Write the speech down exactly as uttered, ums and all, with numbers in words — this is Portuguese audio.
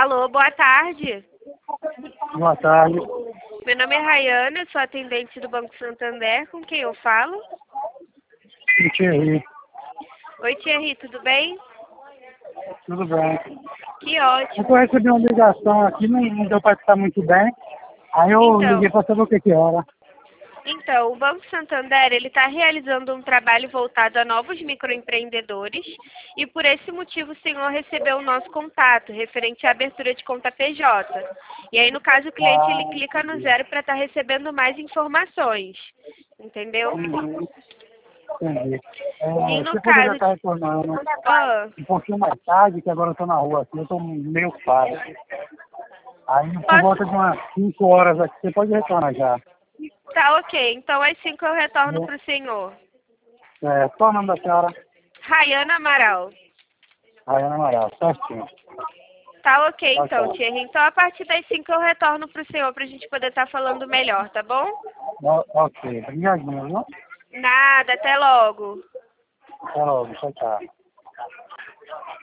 Alô, boa tarde. Boa tarde. Meu nome é Rayana, sou atendente do Banco Santander. Com quem eu falo? O Thierry. Oi, Thierry, tudo bem? Tudo bem. Que ótimo. Eu recebi uma ligação aqui, não, não deu para estar muito bem. Aí eu Então, liguei para saber o que que era. Então, o Banco Santander ele está realizando um trabalho voltado a novos microempreendedores e por esse motivo o senhor recebeu o nosso contato referente à abertura de conta P J. E aí, no caso, o cliente Ah, ele clica no zero para estar recebendo mais informações, entendeu? uhum, entendi. E É, no você poderia caso, estar retornando ah, um pouquinho mais tarde, que agora eu estou na rua aqui, eu estou meio ocupado. Aí por volta posso? de umas cinco horas aqui, você pode retornar já. Tá ok, então às cinco eu retorno para o senhor. É, qual o nome da senhora? Rayana Amaral. Rayana Amaral, certinho. Tá ok, Tá então, certo. Thierry. Então, a partir das cinco eu retorno pro senhor pra gente poder estar falando melhor, tá bom? O- Ok, obrigadinho, viu? Nada, até logo. Até logo, tchau, tchau.